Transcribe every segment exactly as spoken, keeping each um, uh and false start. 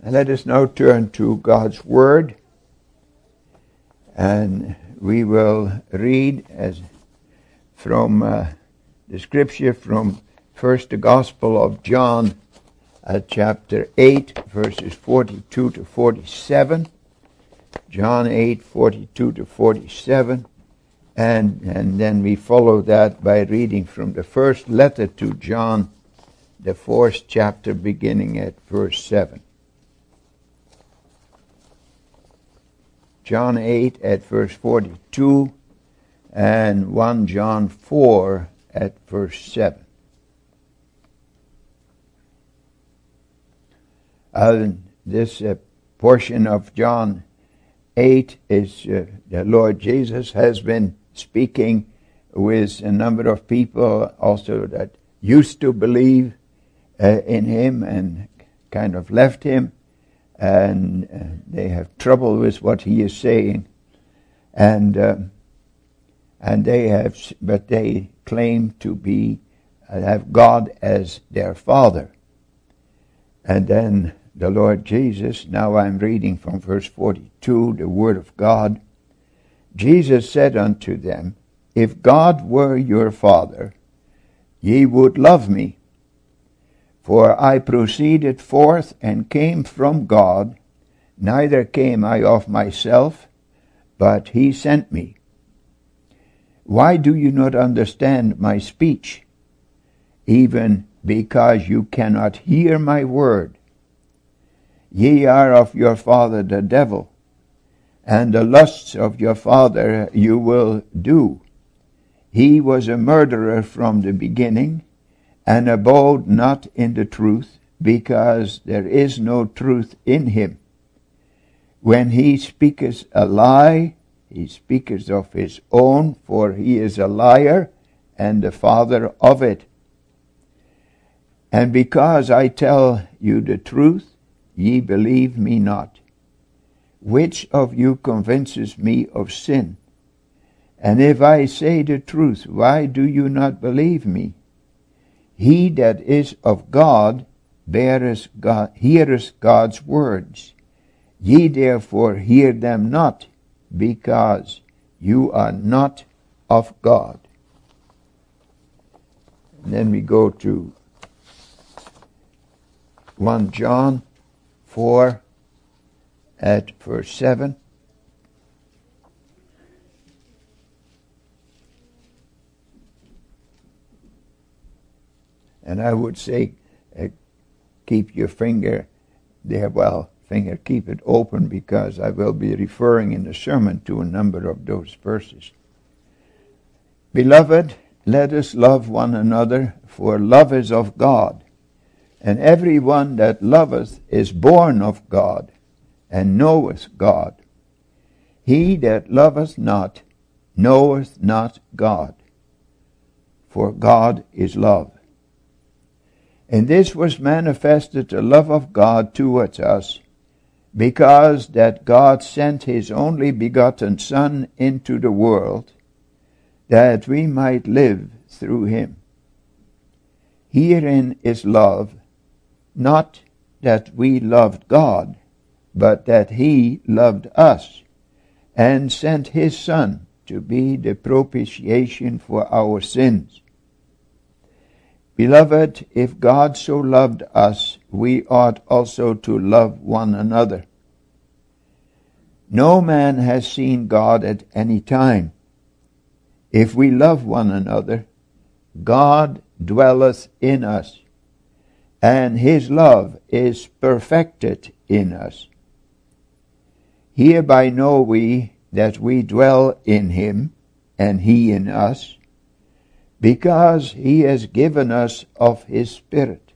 Let us now turn to God's Word, and we will read as from uh, the scripture from first the Gospel of John, uh, chapter eight, verses forty-two to forty-seven. John eight, forty-two to forty-seven. And, and then we follow that by reading from the first letter to John, the fourth chapter, beginning at verse seven. John eight at verse forty-two and First John four at verse seven. Uh, this uh, portion of John eight is uh, the Lord Jesus has been speaking with a number of people also that used to believe uh, in him and kind of left him. And uh, they have trouble with what he is saying, and uh, and they have, but they claim to be uh, have God as their Father. And then the Lord Jesus. Now I'm reading from verse forty-two, the Word of God. Jesus said unto them, "If God were your Father, ye would love me. For I proceeded forth and came from God, neither came I of myself, but he sent me. Why do you not understand my speech? Even because you cannot hear my word. Ye are of your father the devil, and the lusts of your father you will do. He was a murderer from the beginning, and abode not in the truth, because there is no truth in him. When he speaketh a lie, he speaketh of his own, for he is a liar, and the father of it. And because I tell you the truth, ye believe me not. Which of you convinces me of sin? And if I say the truth, why do you not believe me? He that is of God beareth God, heareth God's words. Ye therefore hear them not, because you are not of God." And then we go to First John four at verse seven. And I would say, uh, keep your finger there, well, finger, keep it open, because I will be referring in the sermon to a number of those verses. "Beloved, let us love one another, for love is of God. And every one that loveth is born of God, and knoweth God. He that loveth not knoweth not God, for God is love. And this was manifested the love of God towards us, because that God sent his only begotten Son into the world, that we might live through him. Herein is love, not that we loved God, but that he loved us, and sent his Son to be the propitiation for our sins. Beloved, if God so loved us, we ought also to love one another. No man has seen God at any time. If we love one another, God dwelleth in us, and his love is perfected in us. Hereby know we that we dwell in him, and he in us, because he has given us of his Spirit.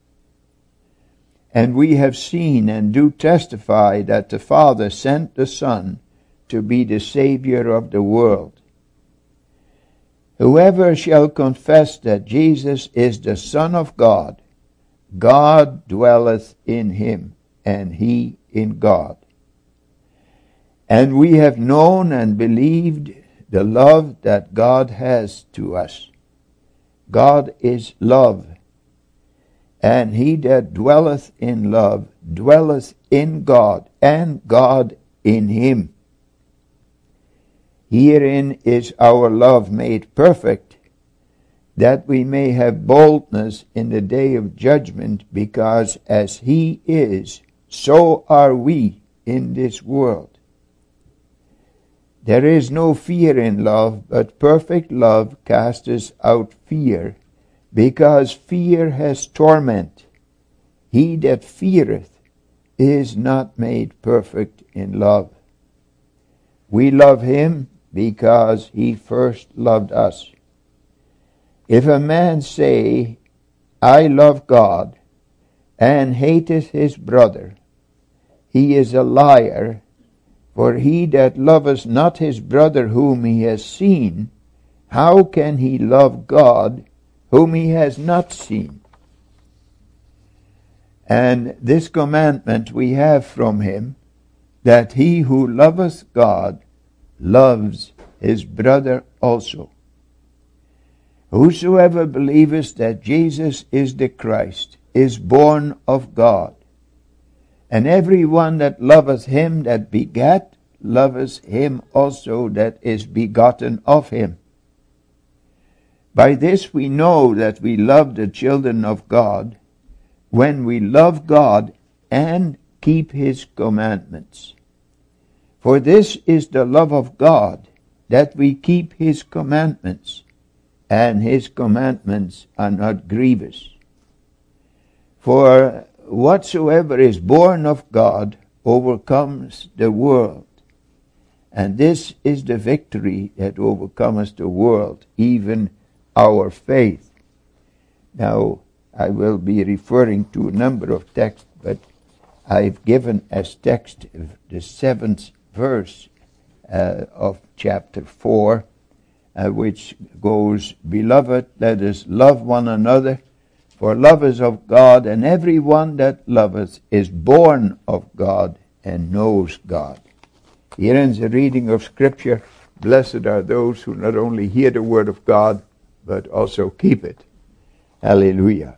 And we have seen and do testify that the Father sent the Son to be the Savior of the world. Whoever shall confess that Jesus is the Son of God, God dwelleth in him, and he in God. And we have known and believed the love that God has to us. God is love. And he that dwelleth in love dwelleth in God, and God in him. Herein is our love made perfect, that we may have boldness in the day of judgment, because as he is, so are we in this world. There is no fear in love, but perfect love casteth out fear, because fear has torment. He that feareth is not made perfect in love. We love him because he first loved us. If a man say, I love God, and hateth his brother, he is a liar. For he that loveth not his brother whom he has seen, how can he love God whom he has not seen? And this commandment we have from him, that he who loveth God loves his brother also. Whosoever believeth that Jesus is the Christ is born of God. And every one that loveth him that begat loveth him also that is begotten of him. By this we know that we love the children of God, when we love God and keep his commandments. For this is the love of God, that we keep his commandments, and his commandments are not grievous. For whatsoever is born of God overcomes the world. And this is the victory that overcometh the world, even our faith. Now, I will be referring to a number of texts, but I've given as text the seventh verse uh, of chapter four, uh, which goes, Beloved, let us love one another, for love is of God, and every one that loveth is born of God and knows God. Here ends the reading of Scripture. Blessed are those who not only hear the word of God, but also keep it. Hallelujah.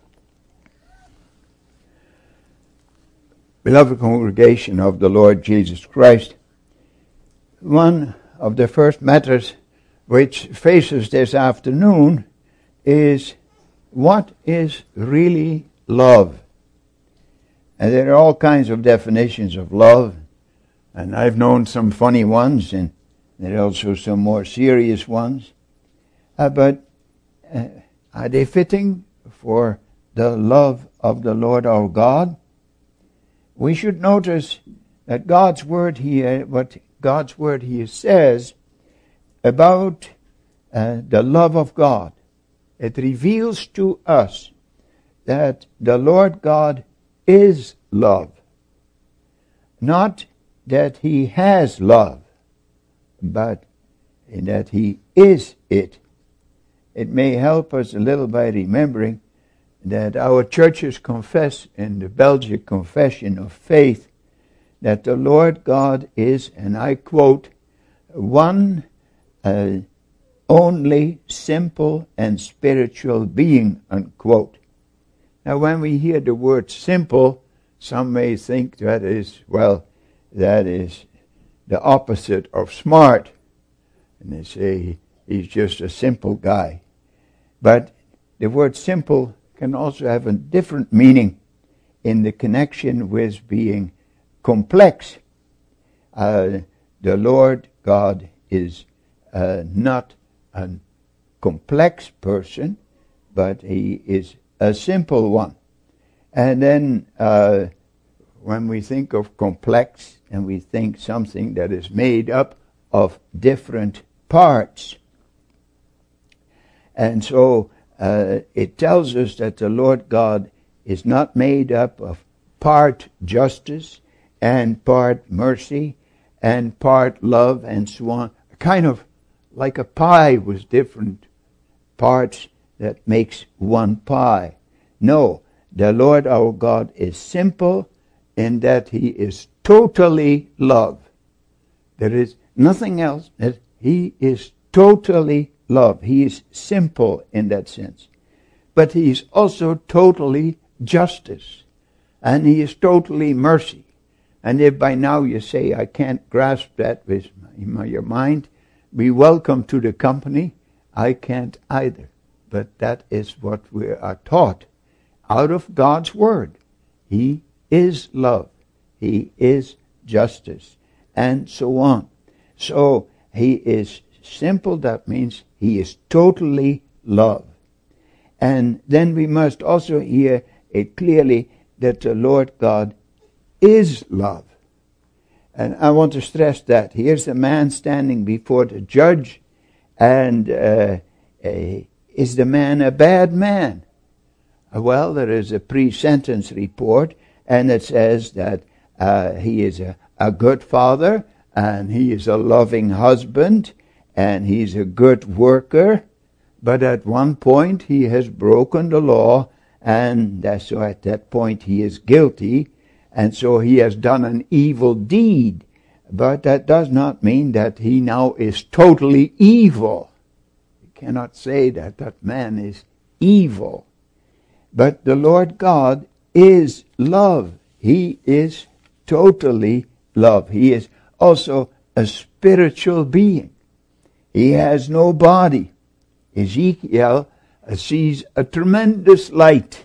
Beloved congregation of the Lord Jesus Christ, one of the first matters which faces this afternoon is, what is really love? And there are all kinds of definitions of love, and I've known some funny ones, and there are also some more serious ones. Uh, but uh, are they fitting for the love of the Lord our God? We should notice that God's word here, what God's word here says about uh, the love of God. It reveals to us that the Lord God is love. Not that he has love, but that he is it. It may help us a little by remembering that our churches confess in the Belgic Confession of Faith that the Lord God is, and I quote, one uh, only simple and spiritual being, unquote. Now when we hear the word simple, some may think that is, well, that is the opposite of smart. And they say he's just a simple guy. But the word simple can also have a different meaning in the connection with being complex. Uh, the Lord God is uh, not a complex person, but he is a simple one. And then uh, when we think of complex, and we think something that is made up of different parts. And so uh, it tells us that the Lord God is not made up of part justice and part mercy and part love and so on. Kind of like a pie with different parts that makes one pie. No, the Lord our God is simple in that he is totally love. There is nothing else. That he is totally love. He is simple in that sense. But he is also totally justice. And he is totally mercy. And if by now you say, I can't grasp that with my, your mind, be welcome to the company. I can't either. But that is what we are taught out of God's Word. He is love. He is justice. And so on. So he is simple. That means he is totally love. And then we must also hear it clearly that the Lord God is love. And I want to stress that. Here's a man standing before the judge, and uh, uh, is the man a bad man? Well, there is a pre-sentence report, and it says that uh, he is a, a good father, and he is a loving husband, and he's a good worker, but at one point he has broken the law, and uh, so at that point he is guilty, and so he has done an evil deed. But that does not mean that he now is totally evil. You cannot say that that man is evil. But the Lord God is love. He is totally love. He is also a spiritual being. He has no body. Ezekiel sees a tremendous light.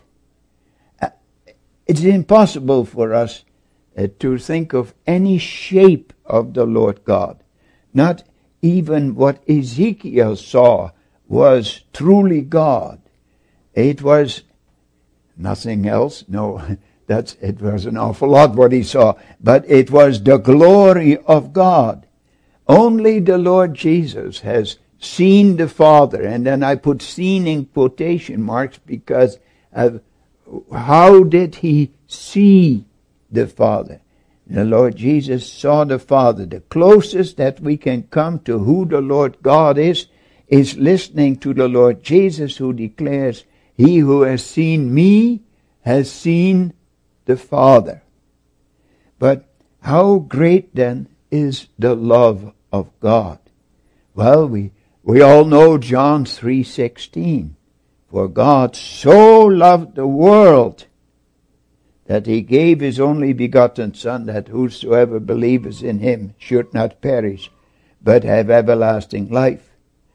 It's impossible for us uh, to think of any shape of the Lord God. Not even what Ezekiel saw was truly God. It was nothing else. No, that's it was an awful lot what he saw. But it was the glory of God. Only the Lord Jesus has seen the Father. And then I put seen in quotation marks because of how did he see the Father? The Lord Jesus saw the Father. The closest that we can come to who the Lord God is, is listening to the Lord Jesus, who declares, he who has seen me has seen the Father. But how great then is the love of God? Well, we, we all know John three sixteen. For God so loved the world that he gave his only begotten Son, that whosoever believeth in him should not perish, but have everlasting life.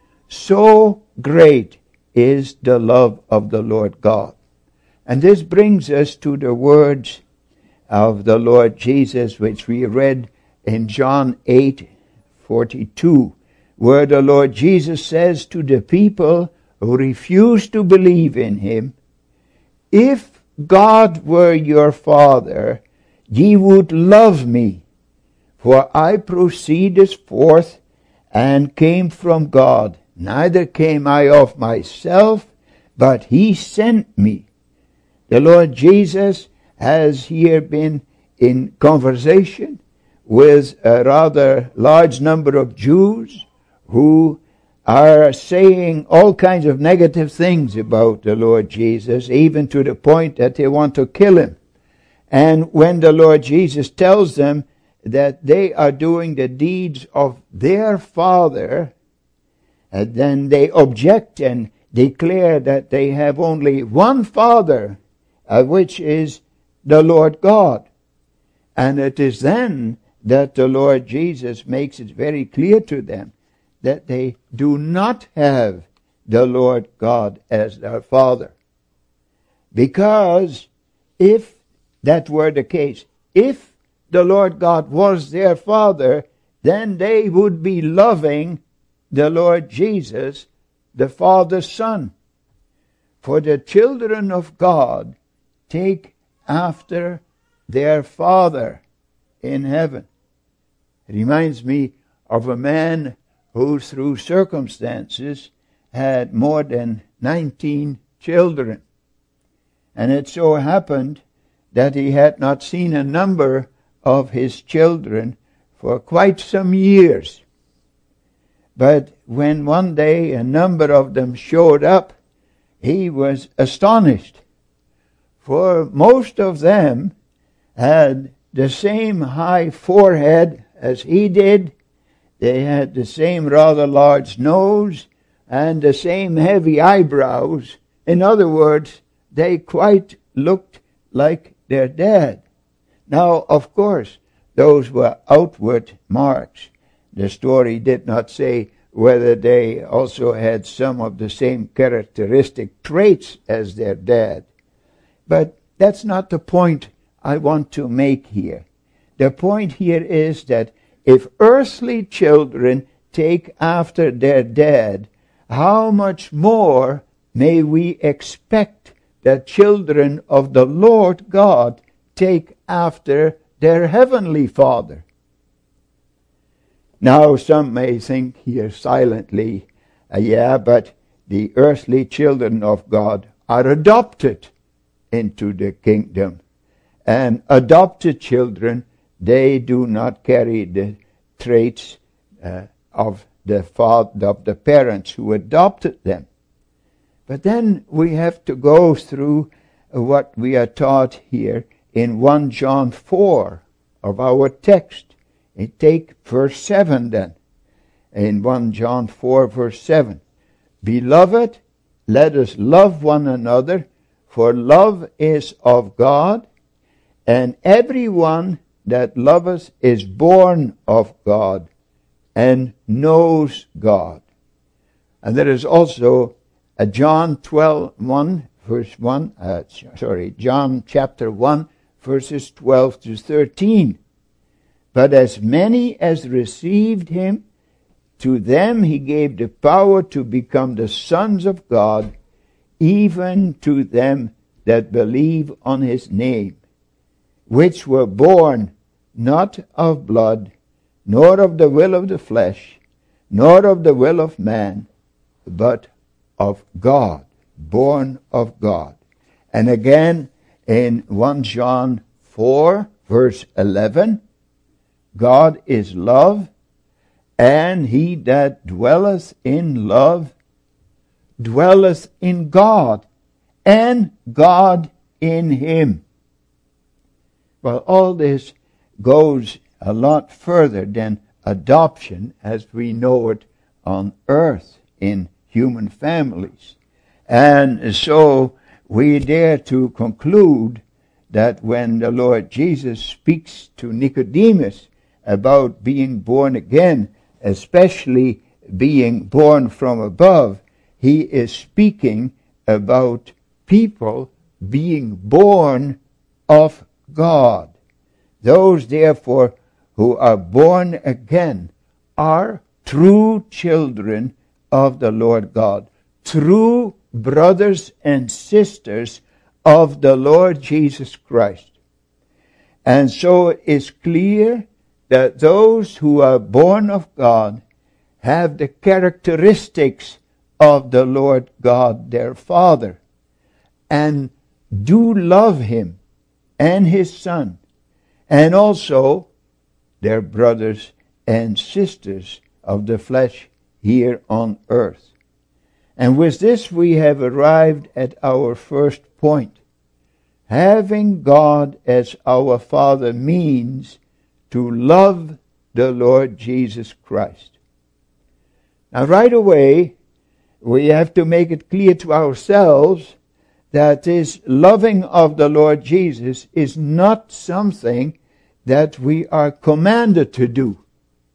So great is the love of the Lord God. And this brings us to the words of the Lord Jesus, which we read in John eight forty-two, where the Lord Jesus says to the people who refuse to believe in him, if God were your Father, ye would love me, for I proceeded forth and came from God. Neither came I of myself, but he sent me. The Lord Jesus has here been in conversation with a rather large number of Jews who are saying all kinds of negative things about the Lord Jesus, even to the point that they want to kill him. And when the Lord Jesus tells them that they are doing the deeds of their father, and then they object and declare that they have only one Father, uh, which is the Lord God. And it is then that the Lord Jesus makes it very clear to them that they do not have the Lord God as their Father. Because if that were the case, if the Lord God was their Father, then they would be loving the Lord Jesus, the Father's Son. For the children of God take after their Father in heaven. It reminds me of a man who through circumstances had more than nineteen children. And it so happened that he had not seen a number of his children for quite some years. But when one day a number of them showed up, he was astonished. For most of them had the same high forehead as he did. They had the same rather large nose and the same heavy eyebrows. In other words, they quite looked like their dad. Now, of course, those were outward marks. The story did not say whether they also had some of the same characteristic traits as their dad. But that's not the point I want to make here. The point here is that if earthly children take after their dad, how much more may we expect that children of the Lord God take after their heavenly Father? Now some may think here silently, uh, yeah, but the earthly children of God are adopted into the kingdom. And adopted children, they do not carry the traits uh, of the father, of the parents who adopted them. But then we have to go through what we are taught here in First John four of our text. And take verse seven then. In First John four verse seven. Beloved, let us love one another, for love is of God, and everyone that loveth is born of God and knows God. And there is also a John twelve one verse one, uh, sorry, John chapter one verses twelve to thirteen. But as many as received him, to them he gave the power to become the sons of God, even to them that believe on his name, which were born not of blood, nor of the will of the flesh, nor of the will of man, but of God, born of God. And again in First John four verse eleven, God is love, and he that dwelleth in love dwelleth in God, and God in him. Well, all this goes a lot further than adoption as we know it on earth in human families. And so we dare to conclude that when the Lord Jesus speaks to Nicodemus about being born again, especially being born from above, he is speaking about people being born of God. Those, therefore, who are born again are true children of the Lord God, true brothers and sisters of the Lord Jesus Christ. And so it is clear that those who are born of God have the characteristics of the Lord God, their Father, and do love him and his Son, and also their brothers and sisters of the flesh here on earth. And with this we have arrived at our first point. Having God as our Father means to love the Lord Jesus Christ. Now right away, we have to make it clear to ourselves that this loving of the Lord Jesus is not something that we are commanded to do.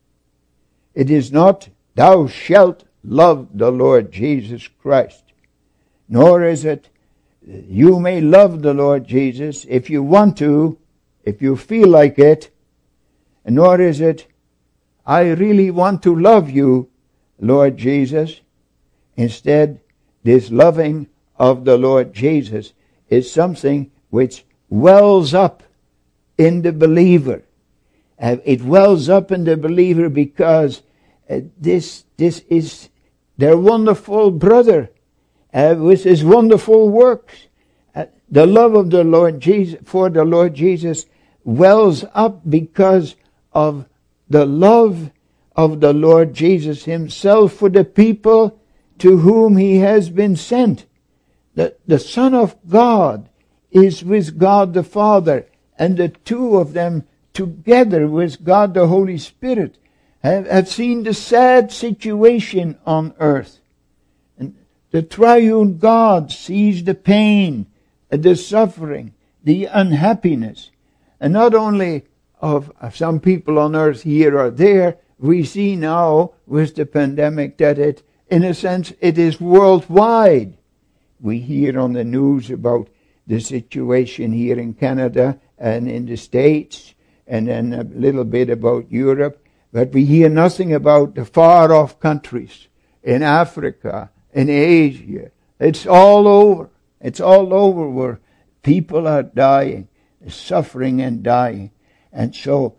It is not, thou shalt love the Lord Jesus Christ. Nor is it, you may love the Lord Jesus if you want to, if you feel like it. Nor is it, I really want to love you, Lord Jesus. Instead, this loving of the Lord Jesus is something which wells up in the believer. Uh, it wells up in the believer because uh, this this is their wonderful brother uh, with his wonderful works. Uh, the love of the Lord Jesus for the Lord Jesus wells up because of the love of the Lord Jesus himself for the people to whom he has been sent. The, the Son of God is with God the Father, and the two of them together with God the Holy Spirit have, have seen the sad situation on earth. And the triune God sees the pain the suffering, the unhappiness, and not only of, of some people on earth here or there. We see now with the pandemic that it, in a sense, it is worldwide. We hear on the news about the situation here in Canada and in the States, and then a little bit about Europe, but we hear nothing about the far-off countries in Africa, in Asia. It's all over. It's all over where people are dying, suffering and dying. And so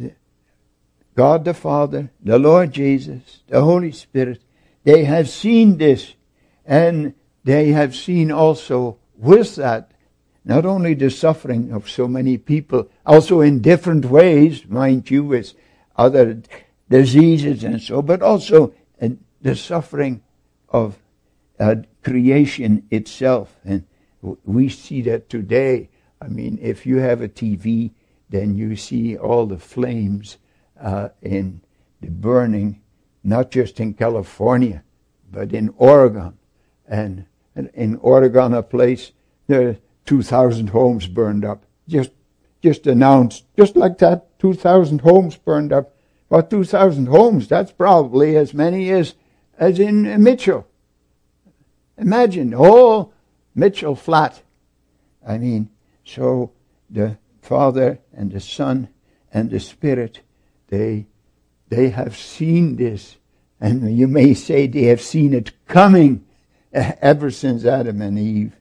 God the Father, the Lord Jesus, the Holy Spirit, they have seen this, and they have seen also with that not only the suffering of so many people, also in different ways, mind you, with other diseases and so, but also uh, the suffering of uh, creation itself. And we see that today. I mean, if you have a T V, then you see all the flames uh, in the burning, not just in California, but in Oregon. And, and in Oregon, a place, there are two thousand homes burned up. Just just announced, just like that, two thousand homes burned up. Well, two thousand homes, that's probably as many as, as in Mitchell. Imagine, the whole Mitchell Flat. I mean, so the Father and the Son and the Spirit, they they have seen this. And you may say they have seen it coming ever since Adam and Eve.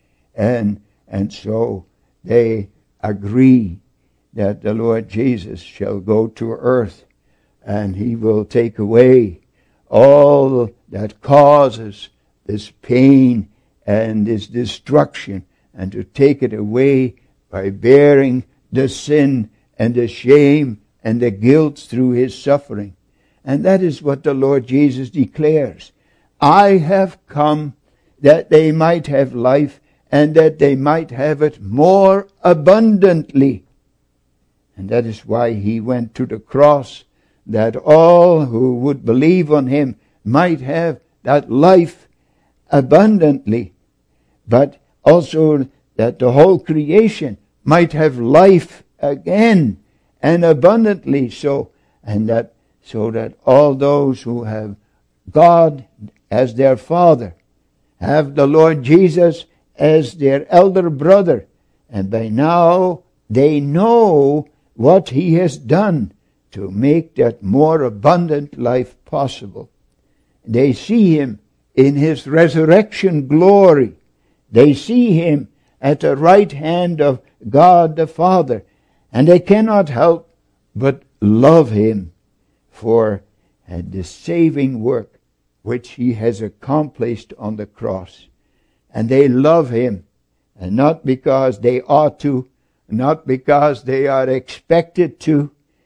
And and so they agree that the Lord Jesus shall go to earth, and he will take away all that causes this pain and this destruction, and to take it away by bearing the sin and the shame and the guilt through his suffering. And that is what the Lord Jesus declares. I have come that they might have life, and that they might have it more abundantly. And that is why he went to the cross, that all who would believe on him might have that life abundantly, but also that the whole creation might have life again, and abundantly so, and that so that all those who have God as their Father, have the Lord Jesus as their elder brother, and by now they know what he has done to make that more abundant life possible. They see him in his resurrection glory. They see him at the right hand of God the Father, and they cannot help but love him for uh, the saving work which he has accomplished on the cross. And they love him, and not because they ought to, not because they are expected to.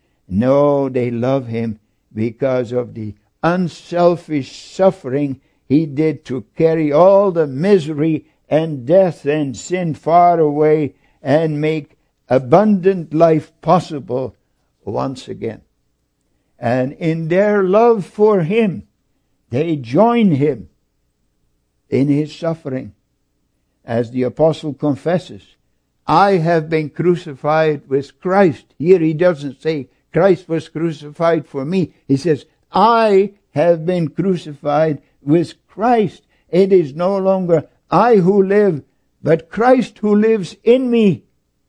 No, they love him because of the unselfish suffering he did to carry all the misery and death and sin far away and make abundant life possible once again. And in their love for him, they join him in his suffering. As the apostle confesses, I have been crucified with Christ. Here he doesn't say Christ was crucified for me. He says, I have been crucified with Christ. It is no longer I who live, but Christ who lives in me.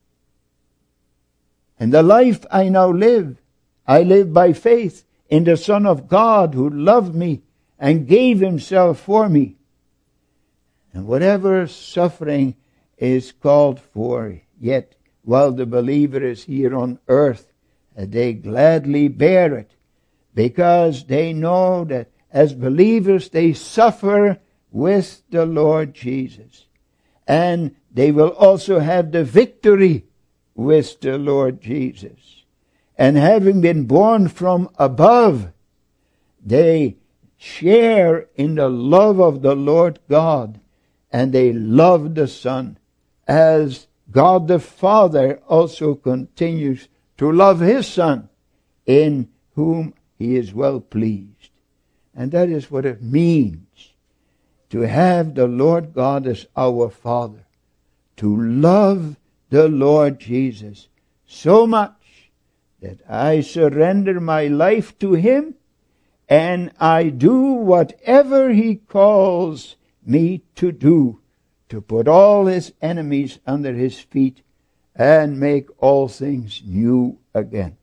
And the life I now live, I live by faith in the Son of God who loved me and gave himself for me. And whatever suffering is called for, yet while the believer is here on earth, they gladly bear it, because they know that as believers they suffer with the Lord Jesus. And they will also have the victory with the Lord Jesus. And having been born from above, they share in the love of the Lord God, and they love the Son, as God the Father also continues to love his Son, in whom he is well pleased. And that is what it means to have the Lord God as our Father, to love the Lord Jesus so much that I surrender my life to Him and I do whatever He calls me to do, to put all His enemies under His feet and make all things new again.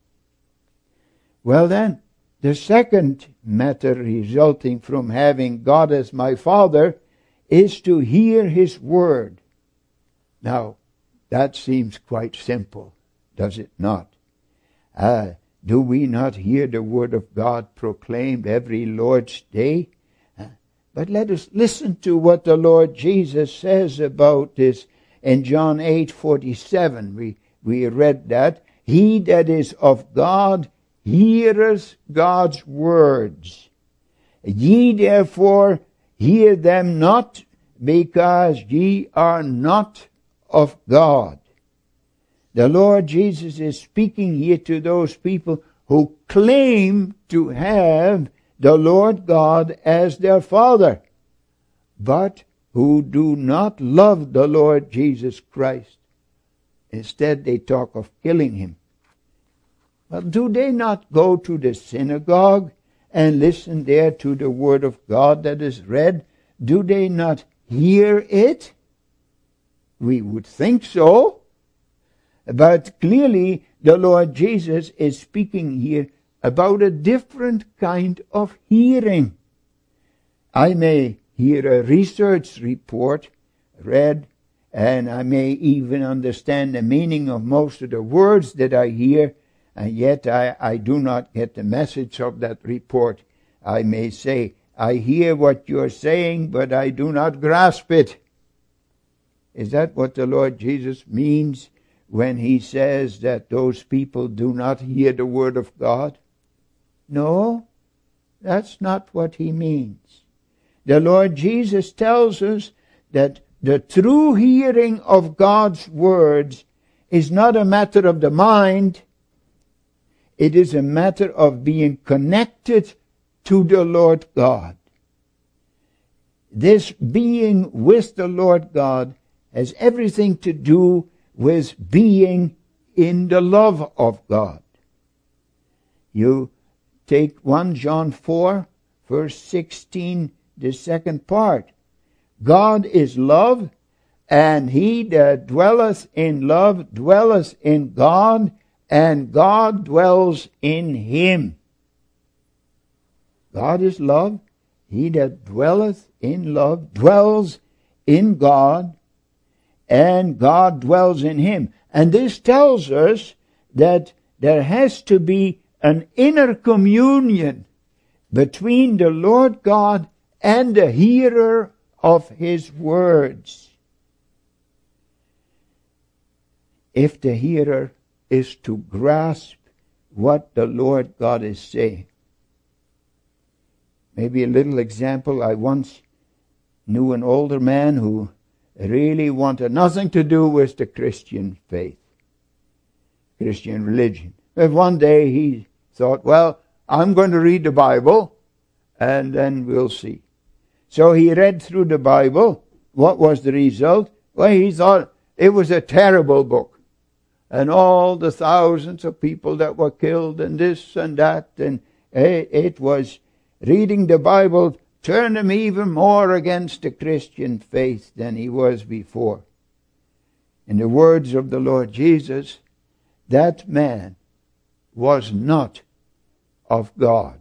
Well then, the second matter resulting from having God as my Father is to hear His Word. Now, that seems quite simple, does it not? Uh, do we not hear the Word of God proclaimed every Lord's Day? Uh, but let us listen to what the Lord Jesus says about this in John eight forty-seven. We, we read that. He that is of God heareth God's words. Ye therefore hear them not, because ye are not of God. The Lord Jesus is speaking here to those people who claim to have the Lord God as their Father, but who do not love the Lord Jesus Christ. Instead, they talk of killing Him. Well, do they not go to the synagogue and listen there to the Word of God that is read? Do they not hear it? We would think so. But clearly the Lord Jesus is speaking here about a different kind of hearing. I may hear a research report read, and I may even understand the meaning of most of the words that I hear, and yet I, I do not get the message of that report. I may say, I hear what you're saying, but I do not grasp it. Is that what the Lord Jesus means when He says that those people do not hear the Word of God? No, that's not what He means. The Lord Jesus tells us that the true hearing of God's words is not a matter of the mind. It is a matter of being connected to the Lord God. This being with the Lord God has everything to do with being in the love of God. You take First John four, verse sixteen, the second part. God is love, and he that dwelleth in love dwelleth in God, and God dwells in him. God is love. He that dwelleth in love dwells in God, and God dwells in him. And this tells us that there has to be an inner communion between the Lord God and the hearer of his words. If the hearer is to grasp what the Lord God is saying. Maybe a little example. I once knew an older man who really wanted nothing to do with the Christian faith, Christian religion. But one day he thought, well, I'm going to read the Bible, and then we'll see. So he read through the Bible. What was the result? Well, he thought it was a terrible book. And all the thousands of people that were killed, and this and that, and it was reading the Bible turned him even more against the Christian faith than he was before. In the words of the Lord Jesus, that man was not of God.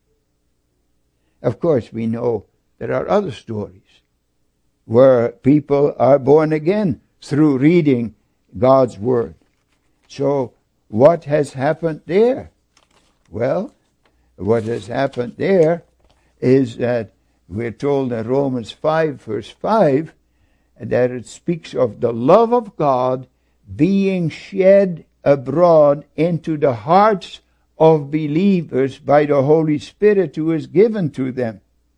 Of course, we know there are other stories where people are born again through reading God's Word. So, what has happened there? Well, what has happened there is that we're told in Romans five, verse five, that it speaks of the love of God being shed abroad into the hearts of believers by the Holy Spirit who is given to them.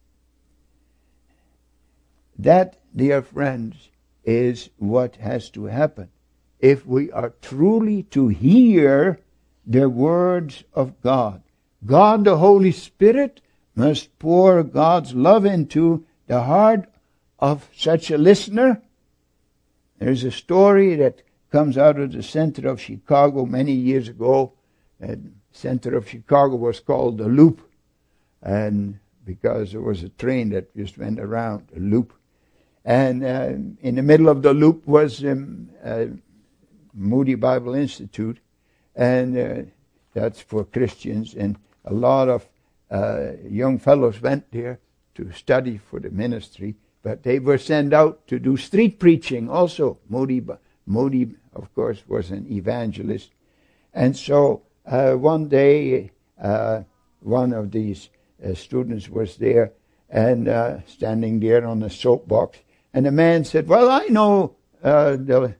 That, dear friends, is what has to happen if we are truly to hear the words of God. God, the Holy Spirit, must pour God's love into the heart of such a listener, There's a story that comes out of the center of Chicago many years ago. The center of Chicago was called the Loop, and because there was a train that just went around the Loop. And uh, in the middle of the Loop was um, uh, Moody Bible Institute, and uh, that's for Christians. And a lot of uh, young fellows went there to study for the ministry, but they were sent out to do street preaching also. Moody, Moody, of course, was an evangelist. And so uh, one day, uh, one of these uh, students was there and uh, standing there on a soapbox. And the man said, well, I know uh, the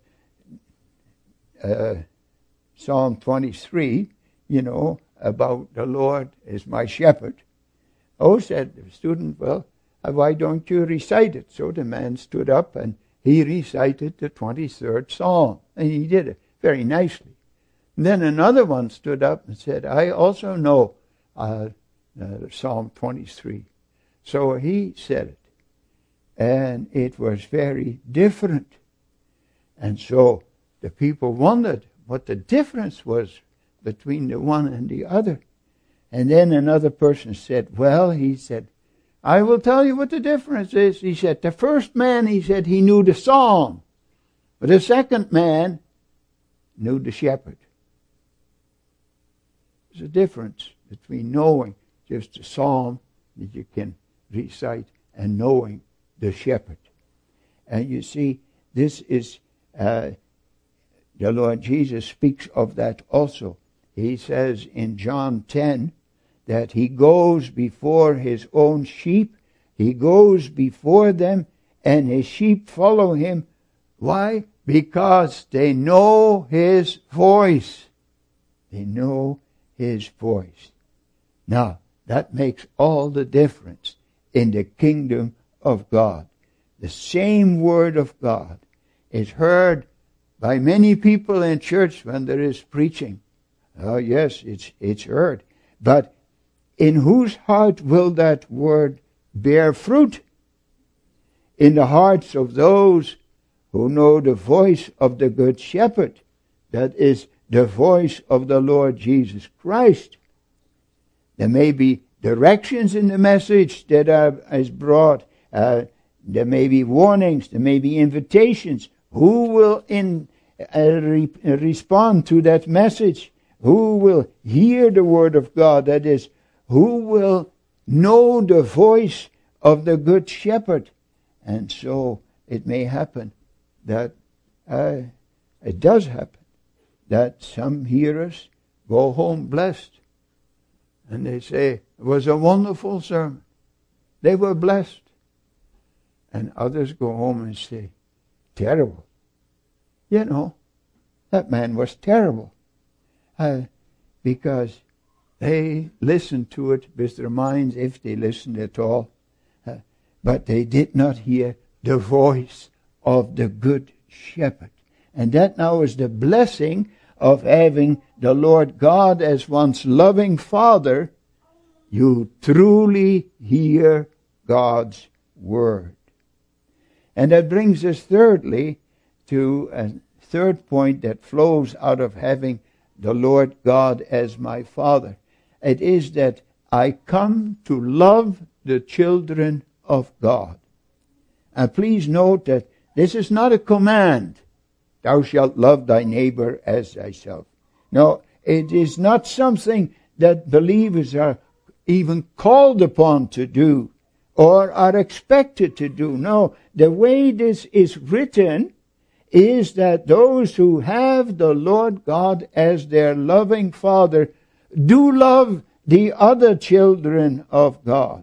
uh, Psalm twenty-three, you know, about the Lord is my shepherd. Oh, said the student, well, why don't you recite it? So the man stood up and he recited the twenty-third Psalm. And he did it very nicely. And then another one stood up and said, I also know uh, uh, Psalm twenty-three. So he said it. And it was very different. And so the people wondered what the difference was between the one and the other. And then another person said, well, he said, I will tell you what the difference is. He said, the first man, he said, he knew the psalm. But the second man knew the shepherd. There's a difference between knowing just the psalm that you can recite and knowing the shepherd. And you see, this is, uh, the Lord Jesus speaks of that also. He says in John ten that he goes before his own sheep. He goes before them and his sheep follow him. Why? Because they know his voice. They know his voice. Now, that makes all the difference in the kingdom of God. The same word of God is heard by many people in church when there is preaching. Oh yes, it's it's heard. But in whose heart will that word bear fruit? In the hearts of those who know the voice of the Good Shepherd. That is the voice of the Lord Jesus Christ. There may be directions in the message that are, is brought. Uh, there may be warnings. There may be invitations. Who will in, uh, re- respond to that message? Who will hear the word of God? That is, who will know the voice of the Good Shepherd? And so it may happen that, uh, it does happen, that some hearers go home blessed. And they say, it was a wonderful sermon. They were blessed. And others go home and say, terrible. You know, that man was terrible. Uh, because they listened to it with their minds, if they listened at all. Uh, but they did not hear the voice of the Good Shepherd. And that now is the blessing of having the Lord God as one's loving Father. You truly hear God's word. And that brings us thirdly to a third point that flows out of having the Lord God as my Father. It is that I come to love the children of God. And please note that this is not a command. Thou shalt love thy neighbor as thyself. No, it is not something that believers are even called upon to do or are expected to do. No, the way this is written is that those who have the Lord God as their loving Father do love the other children of God.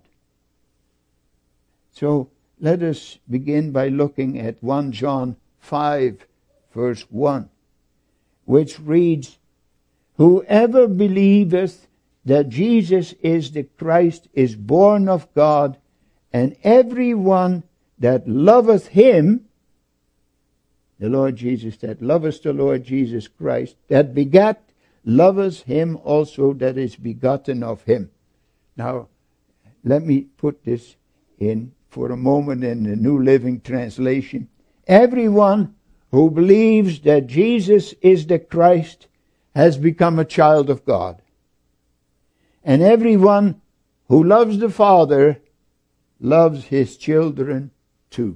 So let us begin by looking at First John five, verse one, which reads, Whoever believeth that Jesus is the Christ is born of God, and every one that loveth him, the Lord Jesus, that loveth the Lord Jesus Christ, that begat, loveth him also that is begotten of him. Now, let me put this in for a moment in the New Living Translation. Everyone who believes that Jesus is the Christ has become a child of God. And everyone who loves the Father loves his children too.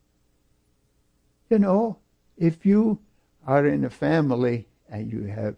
You know, if you are in a family and you have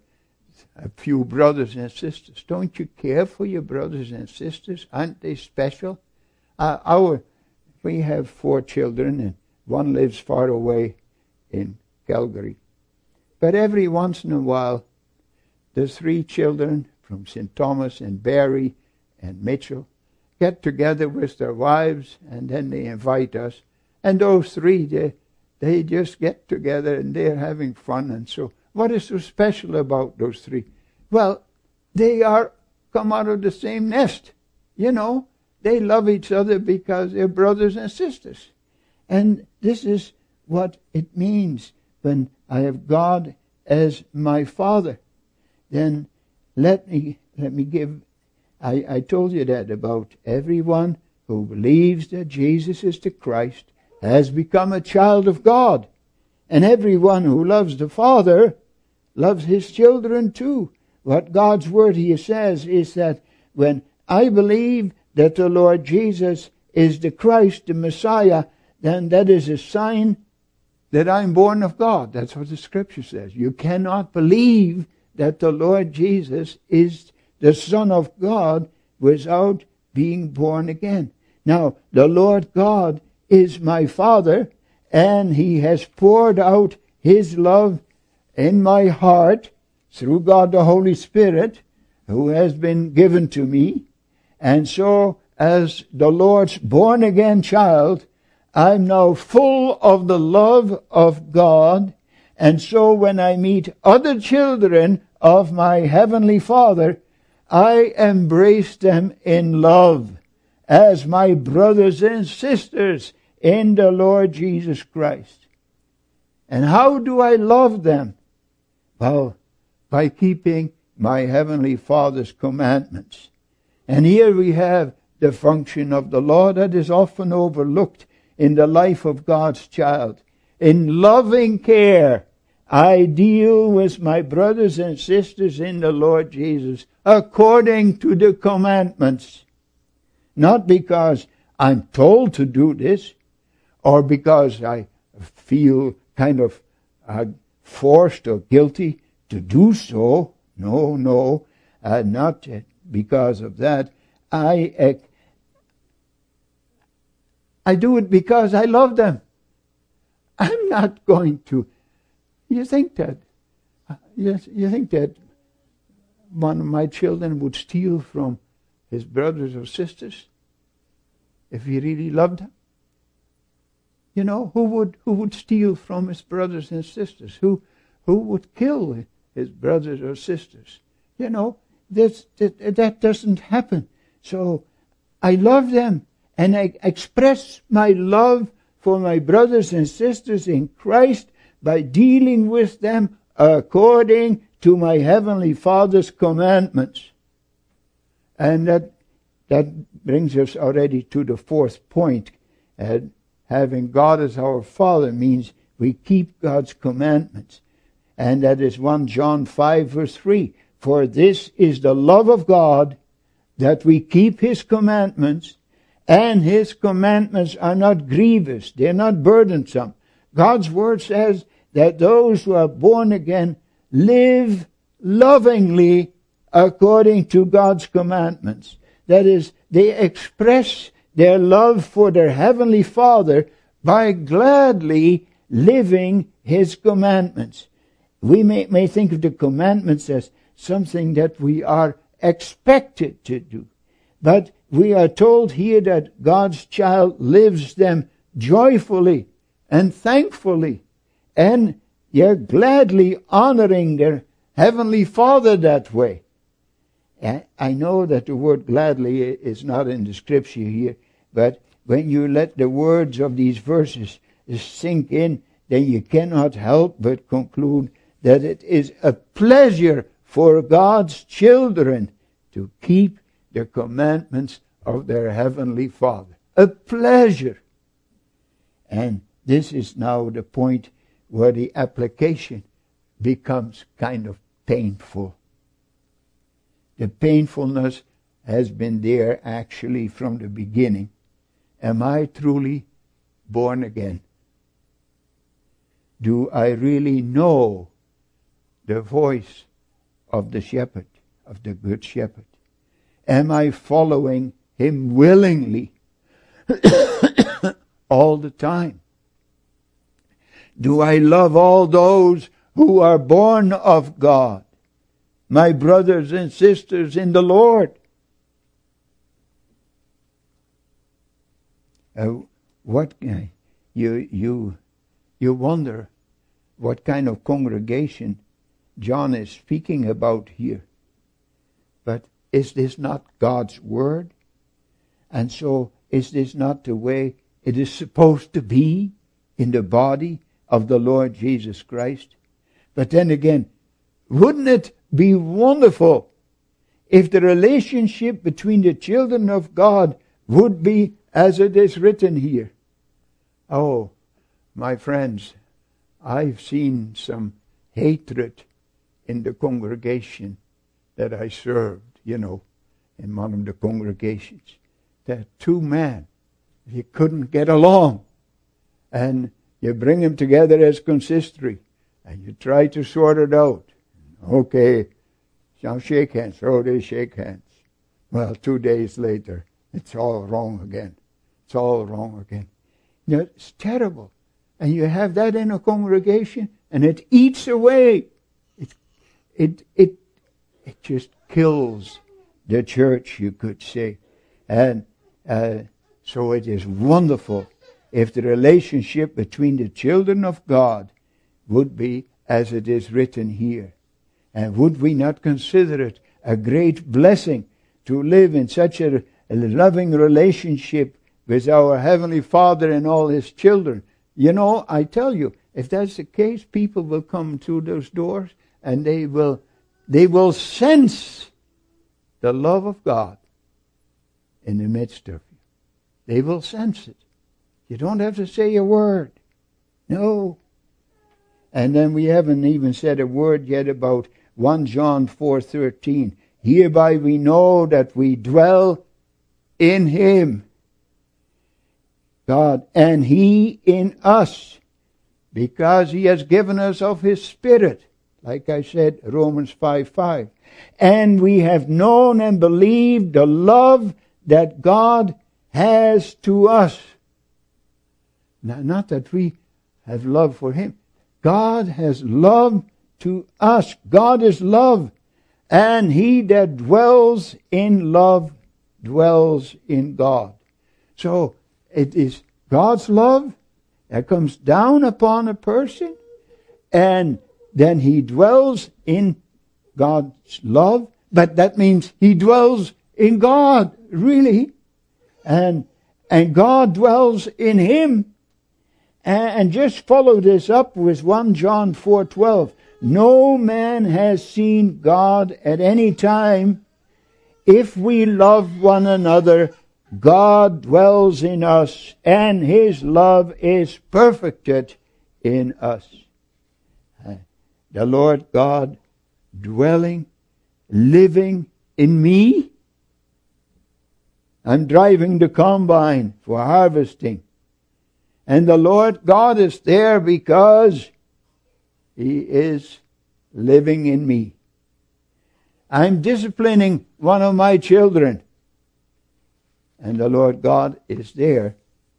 a few brothers and sisters, don't you care for your brothers and sisters? Aren't they special? Uh, our, we have four children, and one lives far away in Calgary. But every once in a while, the three children from Saint Thomas and Barry and Mitchell get together with their wives, and then they invite us. And those three, they, they just get together and they're having fun. And so, what is so special about those three? Well, they are come out of the same nest. You know, they love each other because they're brothers and sisters. And this is what it means when I have God as my Father. Then let me let me give, I, I told you that about everyone who believes that Jesus is the Christ has become a child of God. And everyone who loves the Father loves his children too. What God's Word here says is that when I believe that the Lord Jesus is the Christ, the Messiah, then that is a sign that I'm born of God. That's what the Scripture says. You cannot believe that the Lord Jesus is the Son of God without being born again. Now, the Lord God is my Father, and He has poured out His love in my heart through God the Holy Spirit, who has been given to me. And so, as the Lord's born-again child, I'm now full of the love of God. And so when I meet other children of my Heavenly Father, I embrace them in love as my brothers and sisters in the Lord Jesus Christ. And how do I love them? Well, by keeping my Heavenly Father's commandments. And here we have the function of the law that is often overlooked in the life of God's child. In loving care, I deal with my brothers and sisters in the Lord Jesus according to the commandments. Not because I'm told to do this, or because I feel kind of uh, forced or guilty to do so. No, no, uh, not because of that. I uh, I do it because I love them. I'm not going to. You think that? You, you think that one of my children would steal from his brothers or sisters if he really loved them? You know, who would who would steal from his brothers and sisters? Who who would kill his brothers or sisters? You know, this, that, that doesn't happen. So I love them, and I express my love for my brothers and sisters in Christ by dealing with them according to my Heavenly Father's commandments. And that that brings us already to the fourth point. Uh, having God as our Father means we keep God's commandments. And that is First John five verse three. For this is the love of God, that we keep His commandments, and His commandments are not grievous, they're not burdensome. God's Word says that those who are born again live lovingly according to God's commandments. That is, they express their love for their Heavenly Father by gladly living His commandments. We may, may think of the commandments as something that we are expected to do. But we are told here that God's child lives them joyfully and thankfully, and they're gladly honoring their Heavenly Father that way. And I know that the word gladly is not in the Scripture here, but when you let the words of these verses sink in, then you cannot help but conclude that it is a pleasure for God's children to keep the commandments of their Heavenly Father. A pleasure. And this is now the point where the application becomes kind of painful. The painfulness has been there actually from the beginning. Am I truly born again? Do I really know the voice of the shepherd, of the good shepherd? Am I following him willingly all the time? Do I love all those who are born of God, my brothers and sisters in the Lord? Uh, what uh, you you you wonder what kind of congregation John is speaking about here. But is this not God's word? And so is this not the way it is supposed to be in the body of the Lord Jesus Christ? But then again, wouldn't it be wonderful if the relationship between the children of God would be as it is written here? Oh, my friends, I've seen some hatred in the congregation that I served, you know, in one of the congregations. That two men, you couldn't get along. And you bring them together as consistory, and you try to sort it out. Okay, now shake hands. Oh, they shake hands. Well, two days later, it's all wrong again. It's all wrong again. You know, it's terrible. And you have that in a congregation, and it eats away. It, it, it, it just kills the church, you could say. And uh, so it is wonderful if the relationship between the children of God would be as it is written here. And would we not consider it a great blessing to live in such a, a loving relationship with our Heavenly Father and all His children? You know, I tell you, if that's the case, people will come through those doors and they will, they will sense the love of God in the midst of you. They will sense it. You don't have to say a word. No. And then we haven't even said a word yet about First John four thirteen. Hereby we know that we dwell in Him, God, and He in us, because He has given us of His Spirit. Like I said, Romans five five. And we have known and believed the love that God has to us. Now, not that we have love for Him. God has love to us. God is love. And he that dwells in love dwells in God. So it is God's love that comes down upon a person, and then he dwells in God's love. But that means he dwells in God, really. And, and God dwells in him. And just follow this up with First John four twelve. No man has seen God at any time. If we love one another, God dwells in us, and His love is perfected in us. The Lord God dwelling, living in me. I'm driving the combine for harvesting. And the Lord God is there because He is living in me. I'm disciplining one of my children, and the Lord God is there.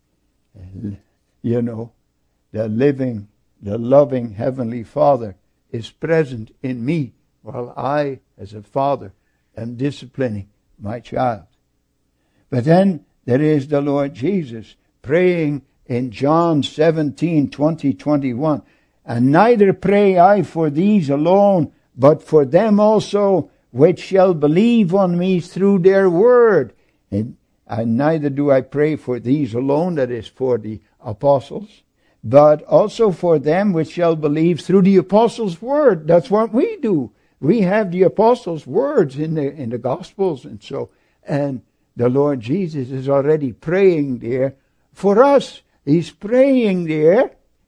You know, the living, the loving Heavenly Father is present in me while I, as a father, am disciplining my child. But then there is the Lord Jesus praying in John seventeen, twenty, twenty-one. And neither pray I for these alone, but for them also which shall believe on me through their word. And, and neither do I pray for these alone, that is for the apostles, but also for them which shall believe through the apostles' word. That's what we do. We have the apostles' words in the in the Gospels, and so, and the Lord Jesus is already praying there for us. He's praying there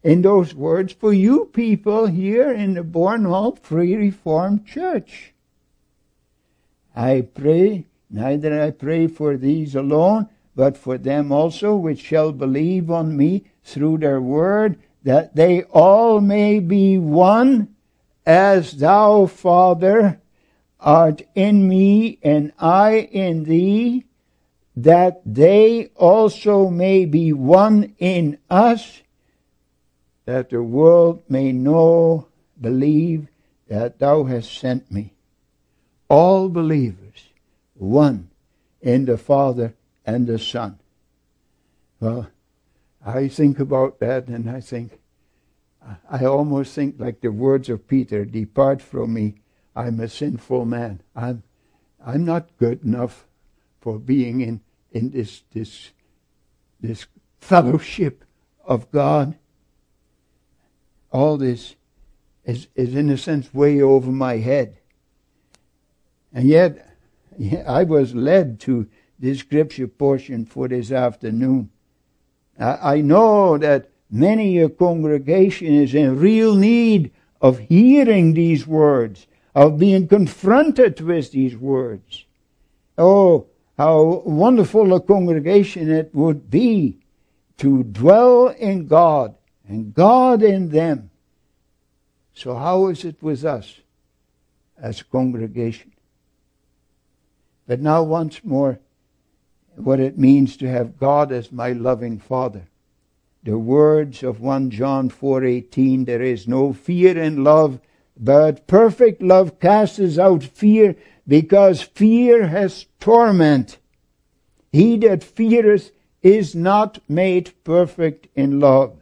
in those words for you people here in the Bournemouth Free Reformed Church. I pray, neither I pray for these alone, but for them also which shall believe on me through their word, that they all may be one, as thou, Father, art in me, and I in thee, that they also may be one in us, that the world may know, believe, that thou hast sent me. All believers, one in the Father and the Son. Well, I think about that and I think, I almost think like the words of Peter, depart from me, I'm a sinful man. I'm I'm not good enough for being in, in this this this fellowship of God. All this is, is in a sense way over my head. And yet I was led to this scripture portion for this afternoon. I, I know that many a congregation is in real need of hearing these words, of being confronted with these words. Oh, how wonderful a congregation it would be to dwell in God and God in them. So how is it with us as a congregation? But now once more, what it means to have God as my loving Father. The words of First John four eighteen, there is no fear in love, but perfect love casts out fear, because fear has torment. He that feareth is not made perfect in love.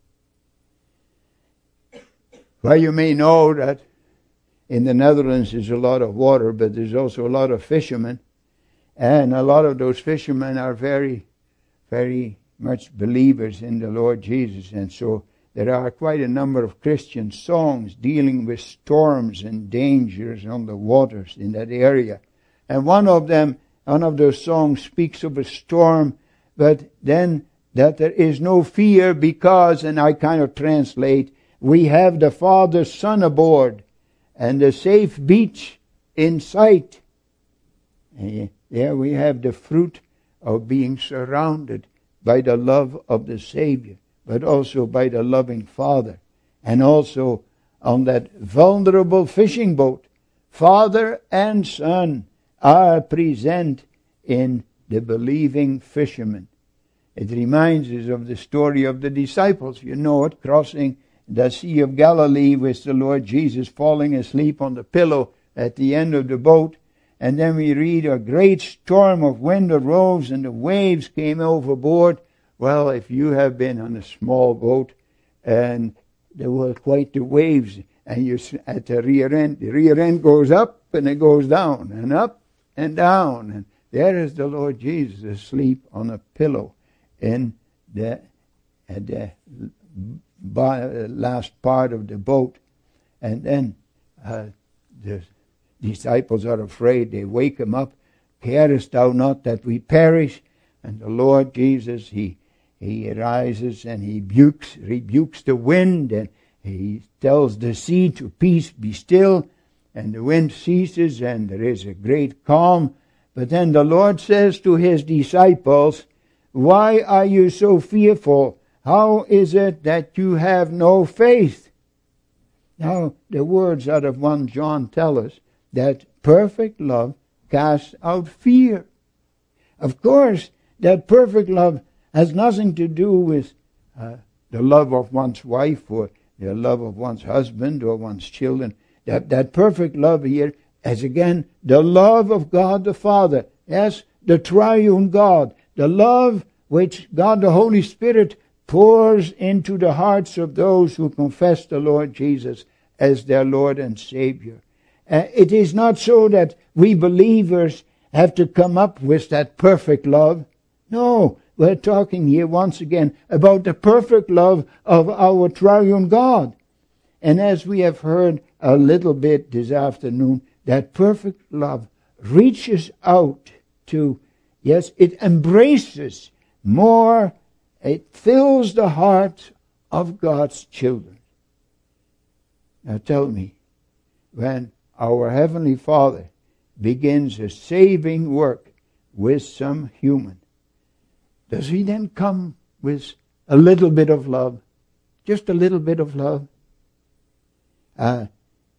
Well, you may know that in the Netherlands there's a lot of water, but there's also a lot of fishermen. And a lot of those fishermen are very, very much believers in the Lord Jesus. And so there are quite a number of Christian songs dealing with storms and dangers on the waters in that area. And one of them, one of those songs speaks of a storm, but then that there is no fear because, and I kind of translate, we have the Father's Son aboard and the safe beach in sight. And there we have the fruit of being surrounded by the love of the Savior, but also by the loving Father. And also on that vulnerable fishing boat, Father and Son are present in the believing fisherman. It reminds us of the story of the disciples. You know it, crossing the Sea of Galilee with the Lord Jesus falling asleep on the pillow at the end of the boat. And then we read a great storm of wind arose and the waves came overboard. Well, if you have been on a small boat and there were quite the waves and you're at the rear end, the rear end goes up and it goes down and up and down. And there is the Lord Jesus asleep on a pillow in the, at the last part of the boat. And then uh, the disciples are afraid. They wake him up. Carest thou not that we perish? And the Lord Jesus, he he arises and he rebukes, rebukes the wind, and he tells the sea to peace, be still, and the wind ceases and there is a great calm. But then the Lord says to his disciples, why are you so fearful? How is it that you have no faith? Now, the words out of First John tell us that perfect love casts out fear. Of course, that perfect love has nothing to do with uh, the love of one's wife or the love of one's husband or one's children. That, that perfect love here is again the love of God the Father. Yes, the triune God. The love which God the Holy Spirit pours into the hearts of those who confess the Lord Jesus as their Lord and Savior. Uh, it is not so that we believers have to come up with that perfect love. No, we're talking here once again about the perfect love of our triune God. And as we have heard a little bit this afternoon, that perfect love reaches out to, yes, it embraces more, it fills the heart of God's children. Now tell me, when our Heavenly Father begins a saving work with some human, does He then come with a little bit of love? Just a little bit of love? Uh,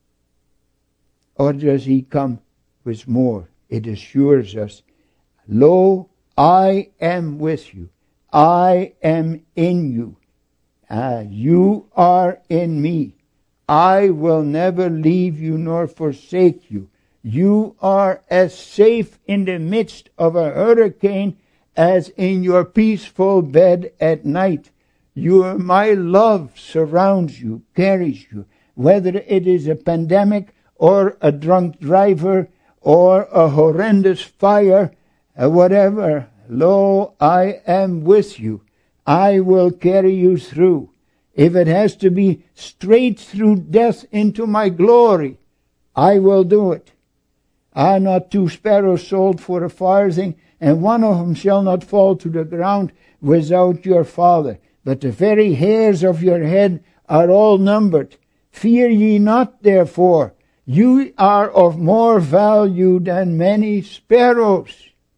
or does He come with more? It assures us, lo, I am with you. I am in you. Uh, you are in me. I will never leave you nor forsake you. You are as safe in the midst of a hurricane as in your peaceful bed at night. Your, my love surrounds you, carries you, whether it is a pandemic or a drunk driver or a horrendous fire, uh, whatever. Lo, I am with you. I will carry you through. If it has to be straight through death into my glory, I will do it. Are not two sparrows sold for a farthing, and one of them shall not fall to the ground without your Father? But the very hairs of your head are all numbered. Fear ye not, therefore. You are of more value than many sparrows.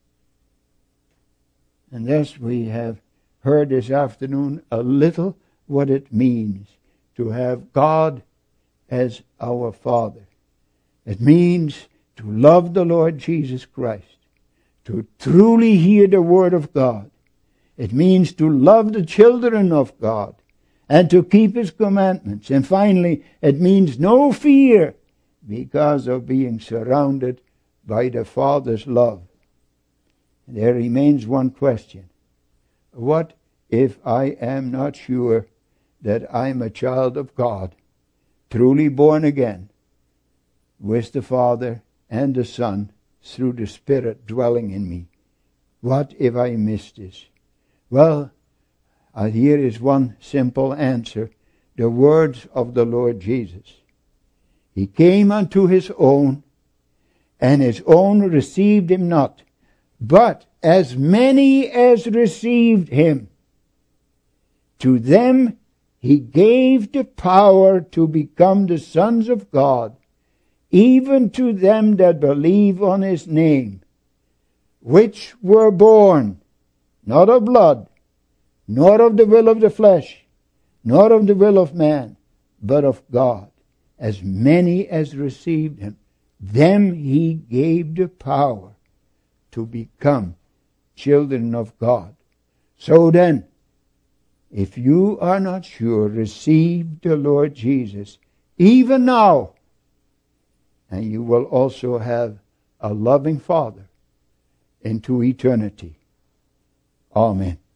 And thus we have heard this afternoon a little what it means to have God as our Father. It means to love the Lord Jesus Christ, to truly hear the Word of God. It means to love the children of God and to keep His commandments. And finally, it means no fear because of being surrounded by the Father's love. There remains one question. What if I am not sure that I'm a child of God, truly born again, with the Father and the Son through the Spirit dwelling in me? What if I miss this? Well, uh, here is one simple answer. The words of the Lord Jesus. He came unto His own, and His own received Him not. But as many as received Him, to them He gave the power to become the sons of God, even to them that believe on His name, which were born, not of blood, nor of the will of the flesh, nor of the will of man, but of God. As many as received Him, them He gave the power to become children of God. So then, if you are not sure, receive the Lord Jesus even now, and you will also have a loving Father into eternity. Amen.